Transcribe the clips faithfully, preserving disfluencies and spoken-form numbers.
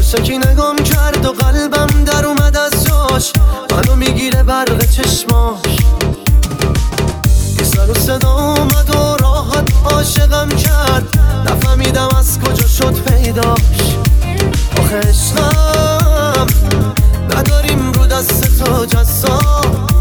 قشکی نگام کرد و قلبم در اومد از جاش، منو میگیره برق چشماش. یه سر و صدا اومد و راحت عاشقم کرد، نفهمیدم از کجا شد پیداش. آخه عشقم نداریم رو دست تو جذاب،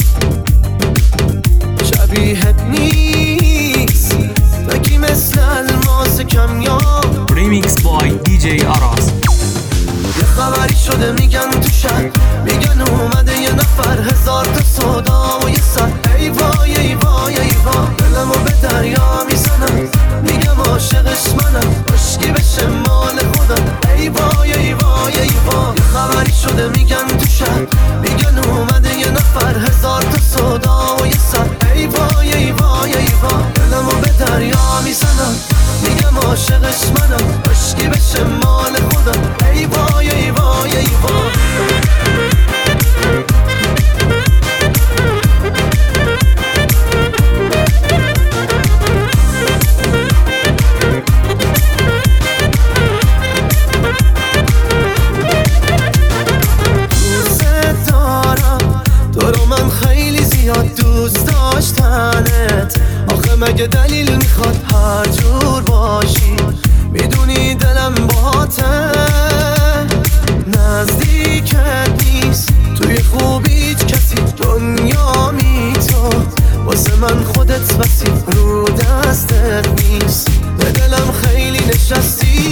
شبیهت نیست بگی مثل الماس کمیاب. ریمیکس بای دی جی آراز. یه خبری شده میگن تو شهر، میگن اومده یه نفر، هزار تا صدا و یه سر. ای وای ای وای ای وای دلمو به دریا میزنم، میگم عاشقش منم، عشقی بشه مال خودم. ای وای ای وای ای وای یه خبری شده میگن تو شهر، میگن اومده یه نفر، هزار تا صدا و یه سر. ای وای ای وای ای وای دلمو به دریا میزنم، میگم عاشقش منم، عشقی بشه مال خودم. ای وای ای وای ای وای دوست دارم تو رو، من خیلی زیاد دوست داشتنت. آخه مگه دلیل میخواد هر جور باشی؟ میدونی دلم باهاته، نزدیکت نیست توی خوبیت کسی، دنیا می تو واسه من خودت بسی، رو دستت نیست. به دلم خیلی نشستی،